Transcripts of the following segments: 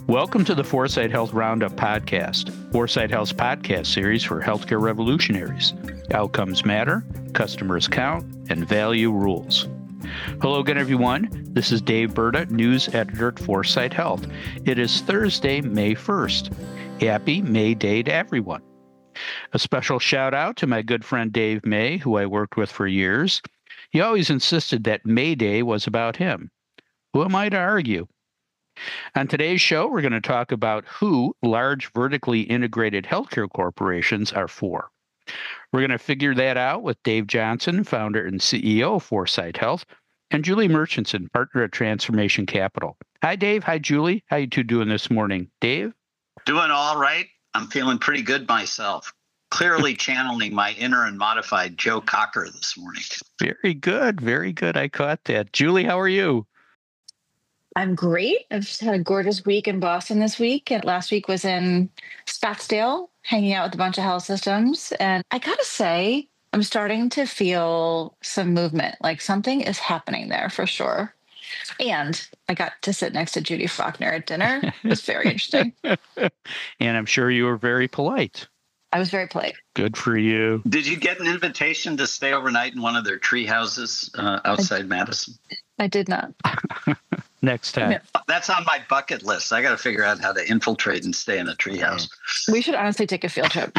Welcome to the Foresight Health Roundup podcast, Foresight Health's podcast series for healthcare revolutionaries. Outcomes matter, customers count, and value rules. Hello again, everyone. This is Dave Burda, news editor at Foresight Health. It is Thursday, May 1st. Happy May Day to everyone. A special shout out to my good friend Dave May, who I worked with for years. He always insisted that May Day was about him. Who am I to argue? On today's show, we're going to talk about who large vertically integrated healthcare corporations are for. We're going to figure that out with Dave Johnson, founder and CEO of Foresight Health, and Julie Murchison, partner at Transformation Capital. Hi, Dave. Hi, Julie. How you two doing this morning? Dave? Doing all right. I'm feeling pretty good myself. Clearly channeling my inner and modified Joe Cocker this morning. Very good. Very good. I caught that. Julie, how are you? I'm great. I've just had a gorgeous week in Boston this week. And last week was in Scottsdale, hanging out with a bunch of health systems. And I got to say, I'm starting to feel some movement, like something is happening there for sure. And I got to sit next to Judy Faulkner at dinner. It was very interesting. And I'm sure you were very polite. I was very polite. Good for you. Did you get an invitation to stay overnight in one of their tree houses outside Madison? I did not. Next time. That's on my bucket list. I got to figure out how to infiltrate and stay in a tree house. We should honestly take a field trip.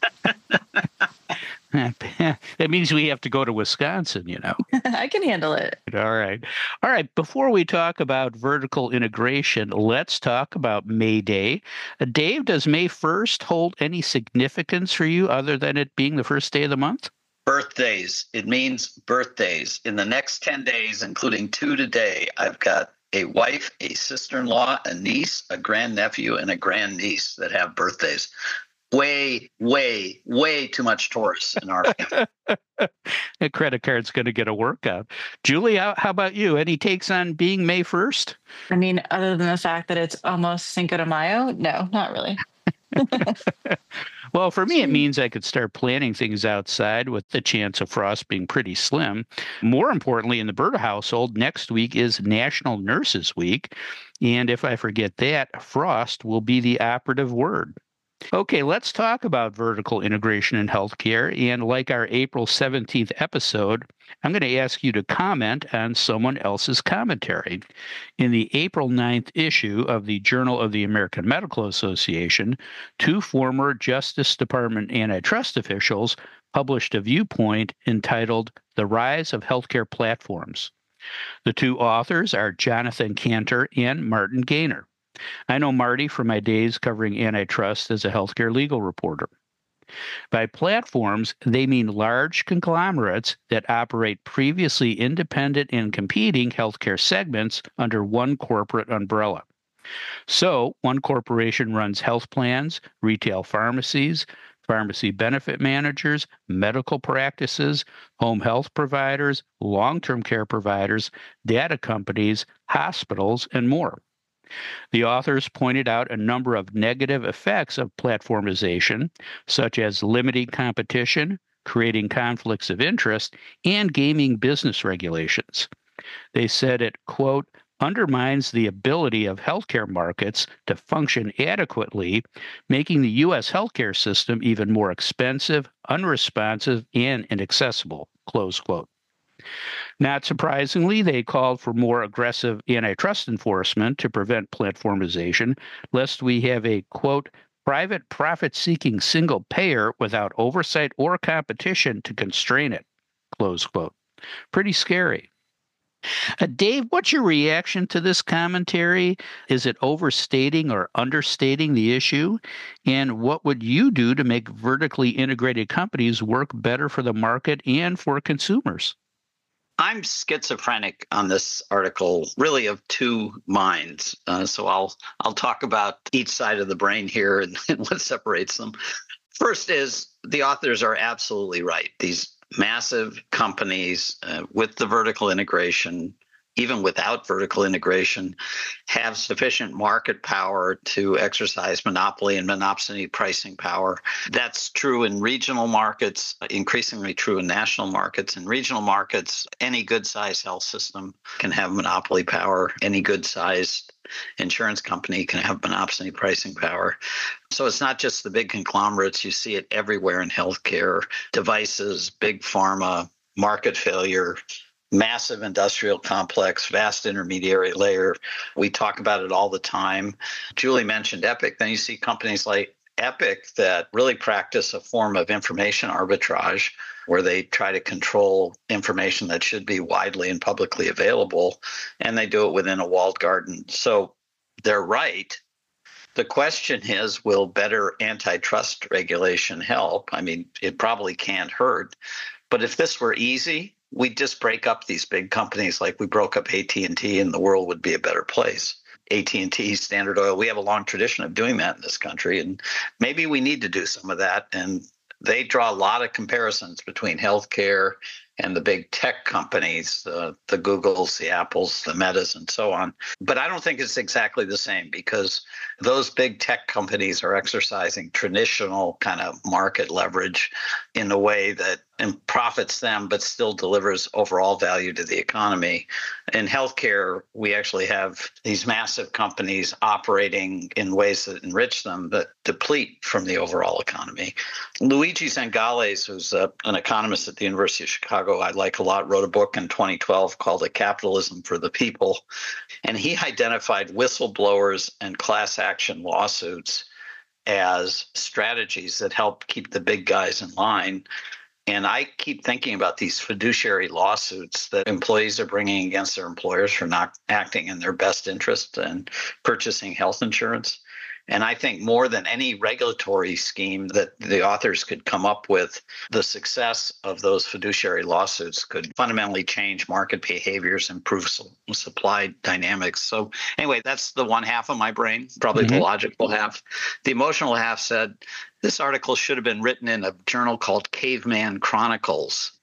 That means we have to go to Wisconsin, you know. I can handle it. All right. All right. Before we talk about vertical integration, let's talk about May Day. Dave, does May 1st hold any significance for you other than it being the first day of the month? Birthdays. It means birthdays. In the next 10 days, including 2 today, I've got a wife, a sister-in-law, a niece, a grandnephew, and a grandniece that have birthdays. Way too much Taurus in our family. The credit card's going to get a workout. Julie, how about you? Any takes on being May 1st? I mean, other than the fact that it's almost Cinco de Mayo, no, not really. Well, for me, it means I could start planning things outside with the chance of frost being pretty slim. More importantly, in the Burda household, next week is National Nurses Week. And if I forget that, frost will be the operative word. Okay, let's talk about vertical integration in healthcare. And like our April 17th episode, I'm going to ask you to comment on someone else's commentary. In the April 9th issue of the Journal of the American Medical Association, 2 former Justice Department antitrust officials published a viewpoint entitled The Rise of Healthcare Platforms. The 2 authors are Jonathan Cantor and Martin Gaynor. I know Marty from my days covering antitrust as a healthcare legal reporter. By platforms, they mean large conglomerates that operate previously independent and competing healthcare segments under one corporate umbrella. So, one corporation runs health plans, retail pharmacies, pharmacy benefit managers, medical practices, home health providers, long-term care providers, data companies, hospitals, and more. The authors pointed out a number of negative effects of platformization, such as limiting competition, creating conflicts of interest, and gaming business regulations. They said it, quote, undermines the ability of healthcare markets to function adequately, making the U.S. healthcare system even more expensive, unresponsive, and inaccessible, close quote. Not surprisingly, they called for more aggressive antitrust enforcement to prevent platformization, lest we have a, quote, private profit-seeking single payer without oversight or competition to constrain it, close quote. Pretty scary. Dave, what's your reaction to this commentary? Is it overstating or understating the issue? And what would you do to make vertically integrated companies work better for the market and for consumers? I'm schizophrenic on this article, really of 2 minds. So I'll talk about each side of the brain here and what separates them. First is the authors are absolutely right. These massive companies with the vertical integration, even without vertical integration, have sufficient market power to exercise monopoly and monopsony pricing power. That's true in regional markets, increasingly true in national markets. In regional markets, any good-sized health system can have monopoly power. Any good-sized insurance company can have monopoly pricing power. So it's not just the big conglomerates. You see it everywhere in healthcare, devices, big pharma, market failure, massive industrial complex, vast intermediary layer. We talk about it all the time. Julie mentioned Epic. Then you see companies like Epic that really practice a form of information arbitrage where they try to control information that should be widely and publicly available, and they do it within a walled garden. So they're right. The question is, will better antitrust regulation help? I mean, it probably can't hurt. But if this were easy, we'd just break up these big companies like we broke up AT&T, and the world would be a better place. AT&T, Standard Oil, we have a long tradition of doing that in this country, and maybe we need to do some of that. And they draw a lot of comparisons between healthcare and the big tech companies, the Googles, the Apples, the Metas, and so on. But I don't think it's exactly the same, because those big tech companies are exercising traditional kind of market leverage in a way that profits them, but still delivers overall value to the economy. In healthcare, we actually have these massive companies operating in ways that enrich them, but deplete from the overall economy. Luigi Zangales, who's an economist at the University of Chicago, I like a lot, wrote a book in 2012 called A Capitalism for the People. And he identified whistleblowers and class action lawsuits as strategies that help keep the big guys in line. And I keep thinking about these fiduciary lawsuits that employees are bringing against their employers for not acting in their best interest and purchasing health insurance. And I think more than any regulatory scheme that the authors could come up with, the success of those fiduciary lawsuits could fundamentally change market behaviors, improve supply dynamics. So anyway, that's the one half of my brain, probably the logical half. The emotional half said, this article should have been written in a journal called Caveman Chronicles.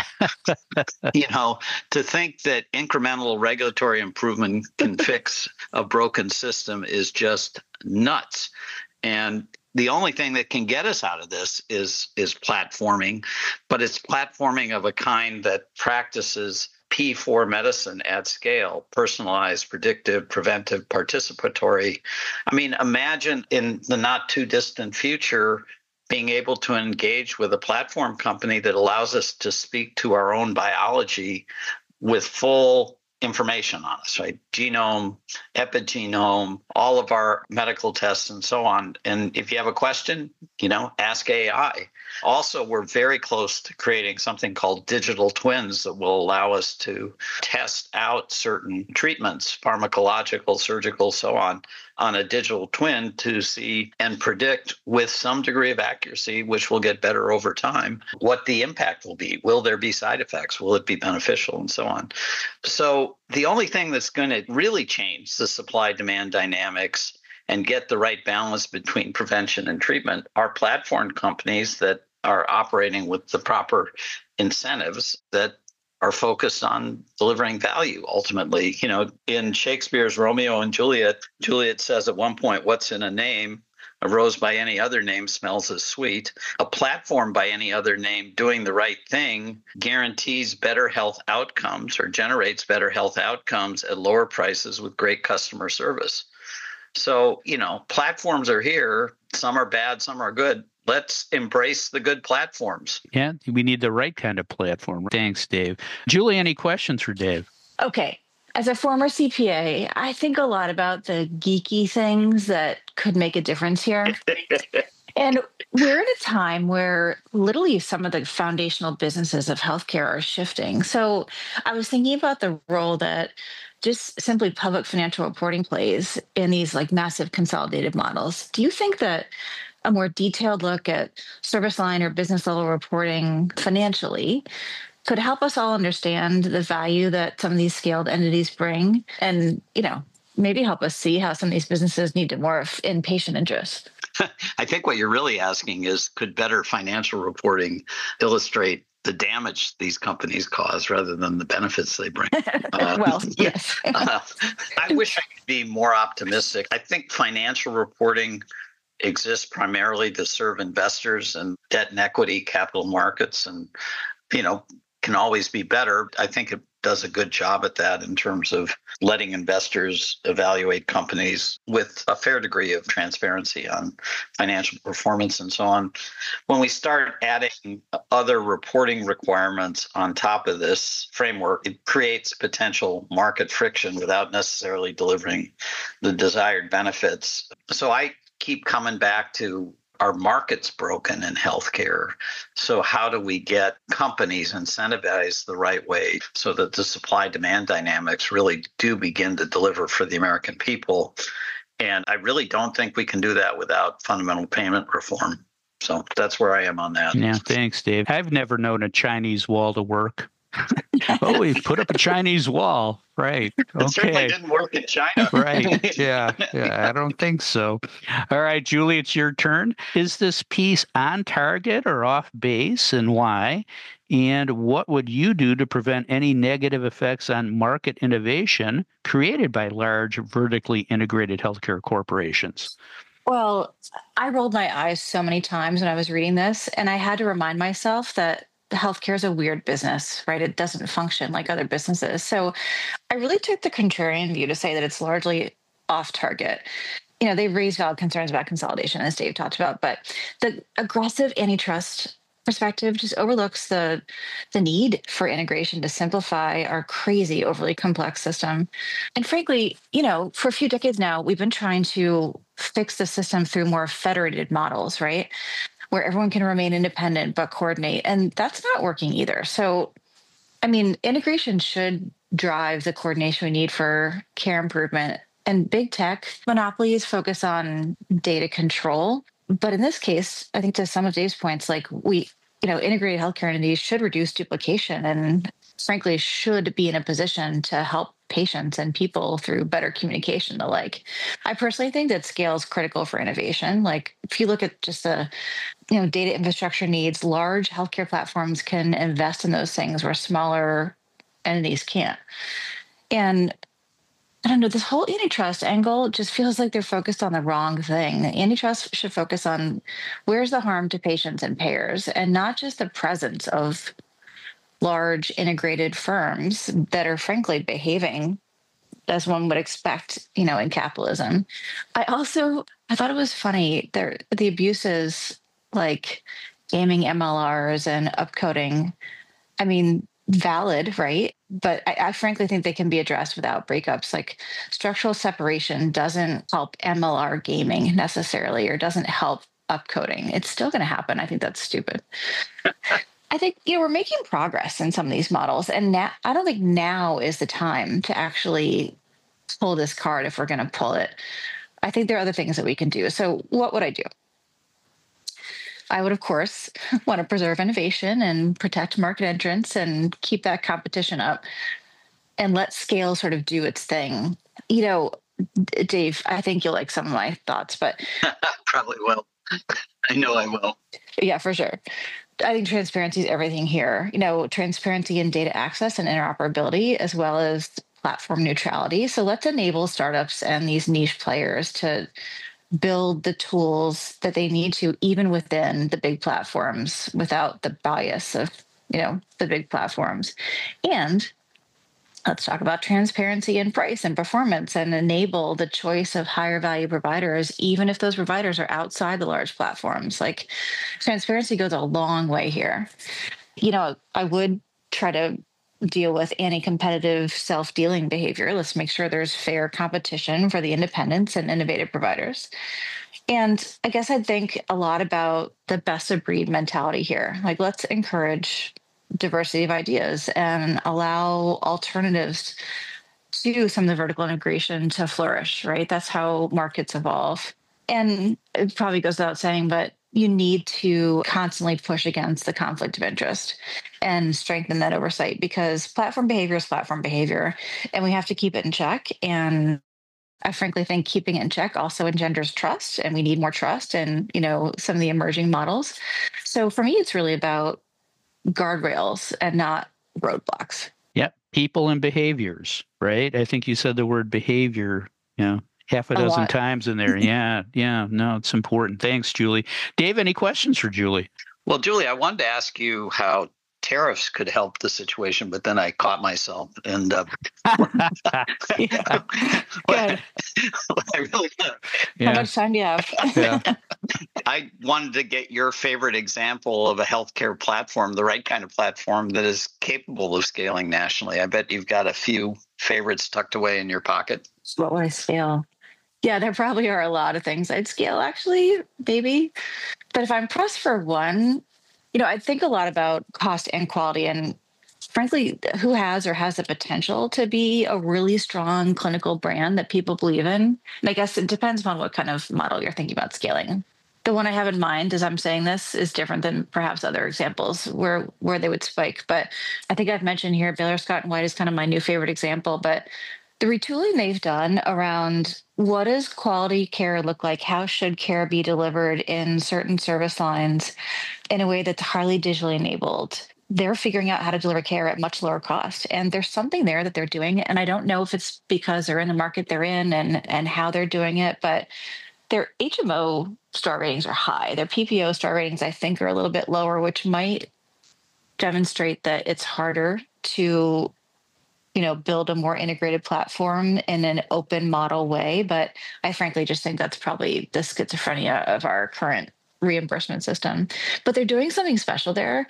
To think that incremental regulatory improvement can fix a broken system is just nuts. And the only thing that can get us out of this is platforming, but it's platforming of a kind that practices P4 medicine at scale: personalized, predictive, preventive, participatory. I mean, imagine in the not too distant future being able to engage with a platform company that allows us to speak to our own biology with full information on us, right? Genome, epigenome, all of our medical tests and so on. And if you have a question, ask AI. Also, we're very close to creating something called digital twins that will allow us to test out certain treatments, pharmacological, surgical, so on a digital twin to see and predict with some degree of accuracy, which will get better over time, what the impact will be. Will there be side effects? Will it be beneficial? And so on. So the only thing that's going to really change the supply-demand dynamics and get the right balance between prevention and treatment are platform companies that are operating with the proper incentives that are focused on delivering value ultimately. In Shakespeare's Romeo and Juliet, Juliet says at one point, "What's in a name? A rose by any other name smells as sweet." A platform by any other name doing the right thing guarantees better health outcomes or generates better health outcomes at lower prices with great customer service. So, platforms are here. Some are bad, some are good. Let's embrace the good platforms. Yeah, we need the right kind of platform. Thanks, Dave. Julie, any questions for Dave? Okay. As a former CPA, I think a lot about the geeky things that could make a difference here. And we're at a time where literally some of the foundational businesses of healthcare are shifting. So I was thinking about the role that just simply public financial reporting plays in these like massive consolidated models. Do you think that a more detailed look at service line or business level reporting financially could help us all understand the value that some of these scaled entities bring and, maybe help us see how some of these businesses need to morph in patient interest? I think what you're really asking is, could better financial reporting illustrate the damage these companies cause rather than the benefits they bring? Well, yes. I wish I could be more optimistic. I think financial reporting exists primarily to serve investors and debt and equity capital markets, and can always be better. I think it does a good job at that in terms of letting investors evaluate companies with a fair degree of transparency on financial performance and so on. When we start adding other reporting requirements on top of this framework, it creates potential market friction without necessarily delivering the desired benefits. So I keep coming back to our market's broken in healthcare. So how do we get companies incentivized the right way so that the supply-demand dynamics really do begin to deliver for the American people? And I really don't think we can do that without fundamental payment reform. So that's where I am on that. Yeah, thanks, Dave. I've never known a Chinese wall to work. Oh, we put up a Chinese wall. Right. It certainly Okay. didn't work in China. Right. Yeah. I don't think so. All right, Julie, it's your turn. Is this piece on target or off base, and why? And what would you do to prevent any negative effects on market innovation created by large vertically integrated healthcare corporations? Well, I rolled my eyes so many times when I was reading this, and I had to remind myself that healthcare is a weird business, right? It doesn't function like other businesses. So I really took the contrarian view to say that it's largely off target. They've raised valid concerns about consolidation, as Dave talked about, but the aggressive antitrust perspective just overlooks the need for integration to simplify our crazy, overly complex system. And frankly, for a few decades now, we've been trying to fix the system through more federated models, right? Where everyone can remain independent but coordinate. And that's not working either. So, integration should drive the coordination we need for care improvement. And big tech monopolies focus on data control. But in this case, I think to some of Dave's points, like integrated healthcare entities should reduce duplication and frankly should be in a position to help patients and people through better communication. I personally think that scale is critical for innovation. Like if you look at just the data infrastructure needs, large healthcare platforms can invest in those things where smaller entities can't. And I don't know, this whole antitrust angle just feels like they're focused on the wrong thing. Antitrust should focus on where's the harm to patients and payers, and not just the presence of large integrated firms that are frankly behaving as one would expect, in capitalism. I thought it was funny the abuses like gaming MLRs and upcoding. Valid, right? But I frankly think they can be addressed without breakups. Like structural separation doesn't help MLR gaming necessarily, or doesn't help upcoding. It's still going to happen. I think that's stupid. I think we're making progress in some of these models, and now I don't think now is the time to actually pull this card if we're going to pull it. I think there are other things that we can do. So what would I do? I would, of course, want to preserve innovation and protect market entrants and keep that competition up and let scale sort of do its thing. Dave, I think you'll like some of my thoughts, but Probably will. I know I will. Yeah, for sure. I think transparency is everything here. Transparency in data access and interoperability, as well as platform neutrality. So let's enable startups and these niche players to build the tools that they need to, even within the big platforms, without the bias of the big platforms. And let's talk about transparency in price and performance, and enable the choice of higher value providers, even if those providers are outside the large platforms. Like transparency goes a long way here. I would try to deal with anti-competitive self-dealing behavior. Let's make sure there's fair competition for the independents and innovative providers. And I guess I'd think a lot about the best of breed mentality here. Like let's encourage diversity of ideas and allow alternatives to some of the vertical integration to flourish, right? That's how markets evolve. And it probably goes without saying, but you need to constantly push against the conflict of interest and strengthen that oversight, because platform behavior is platform behavior and we have to keep it in check. And I frankly think keeping it in check also engenders trust, and we need more trust in, some of the emerging models. So for me, it's really about guardrails and not roadblocks. Yep. People and behaviors, right? I think you said the word behavior, half a dozen times in there. Yeah. No, it's important. Thanks, Julie. Dave, any questions for Julie? Well, Julie, I wanted to ask you how tariffs could help the situation, but then I caught myself. And Yeah. what Good. I really, How much time do you have? Yeah. I wanted to get your favorite example of a healthcare platform, the right kind of platform that is capable of scaling nationally. I bet you've got a few favorites tucked away in your pocket. What would I scale? Yeah, there probably are a lot of things I'd scale, actually, maybe. But if I'm pressed for one, I think a lot about cost and quality, and frankly, who has or has the potential to be a really strong clinical brand that people believe in. And I guess it depends upon what kind of model you're thinking about scaling. The one I have in mind as I'm saying this is different than perhaps other examples where they would spike. But I think I've mentioned here Baylor Scott and White is kind of my new favorite example. But the retooling they've done around what does quality care look like? How should care be delivered in certain service lines in a way that's highly digitally enabled? They're figuring out how to deliver care at much lower cost. And there's something there that they're doing. And I don't know if it's because they're in the market they're in and how they're doing it, but their HMO star ratings are high. Their PPO star ratings, I think, are a little bit lower, which might demonstrate that it's harder to build a more integrated platform in an open model way. But I frankly just think that's probably the schizophrenia of our current reimbursement system. But they're doing something special there.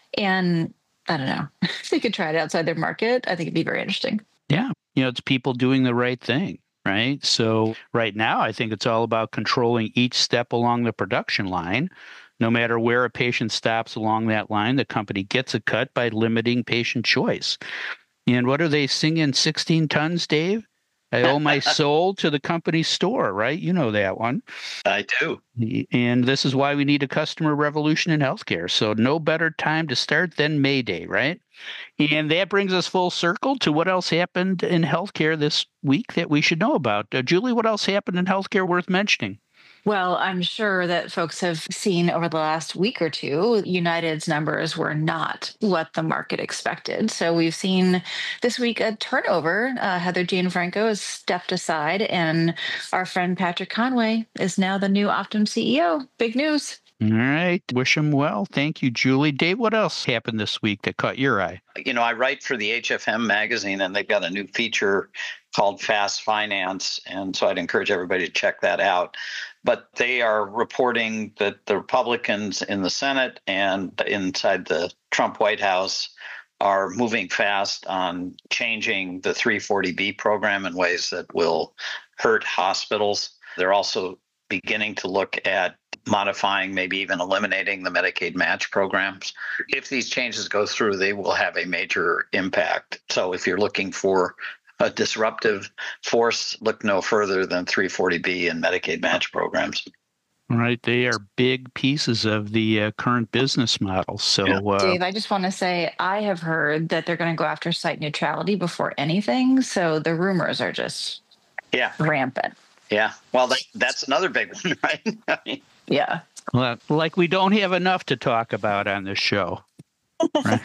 And I don't know, if they could try it outside their market, I think it'd be very interesting. Yeah. It's people doing the right thing, right? So right now, I think it's all about controlling each step along the production line. No matter where a patient stops along that line, the company gets a cut by limiting patient choice. And what are they singing 16 tons, Dave? I owe my soul to the company store, right? You know that one. I do. And this is why we need a customer revolution in healthcare. So no better time to start than May Day, right? And that brings us full circle to what else happened in healthcare this week that we should know about. Julie, what else happened in healthcare worth mentioning? Well, I'm sure that folks have seen over the last week or two, United's numbers were not what the market expected. So we've seen this week a turnover. Heather Gianfranco has stepped aside, and our friend Patrick Conway is now the new Optum CEO. Big news. All right. Wish him well. Thank you, Julie. Dave, what else happened this week that caught your eye? I write for the HFM magazine, and they've got a new feature called Fast Finance. And so I'd encourage everybody to check that out. But they are reporting that the Republicans in the Senate and inside the Trump White House are moving fast on changing the 340B program in ways that will hurt hospitals. They're also beginning to look at modifying, maybe even eliminating the Medicaid match programs. If these changes go through, they will have a major impact. So if you're looking for a disruptive force, look no further than 340B and Medicaid match programs. Right. They are big pieces of the current business model. So, Dave, I just want to say I have heard that they're going to go after site neutrality before anything. So the rumors are just rampant. Yeah. Well, that's another big one, right? Yeah. Well, like we don't have enough to talk about on this show. Right?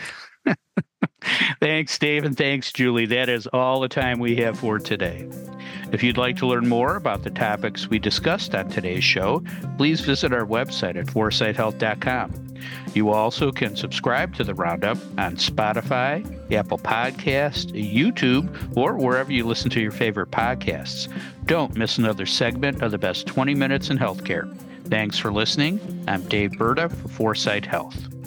Thanks, Dave, and thanks, Julie. That is all the time we have for today. If you'd like to learn more about the topics we discussed on today's show, please visit our website at foresightshealth.com. You also can subscribe to the Roundup on Spotify, Apple Podcasts, YouTube, or wherever you listen to your favorite podcasts. Don't miss another segment of the best 20 minutes in healthcare. Thanks for listening. I'm Dave Burda for Foresight Health.